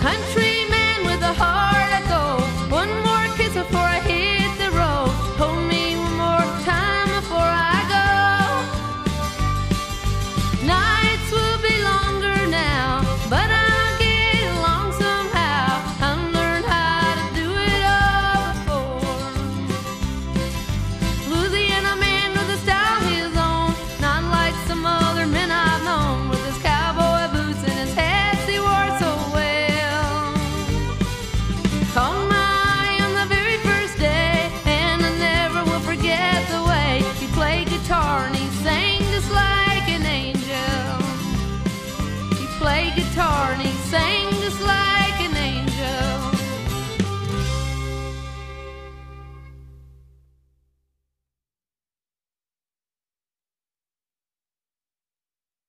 Countryman with a heart of gold. One more kiss before I hit the road. Hold me one more time before I go. Nights will be longer now, but I'll get along somehow. I'll learn how to do it all before. Louisiana man with a style his own, not like some other men I've known. With his cowboy boots and his hats he wore so well. Caught my eye on the very first day, and I never will forget the way he played guitar and he sang just like an angel. He played guitar and he sang just like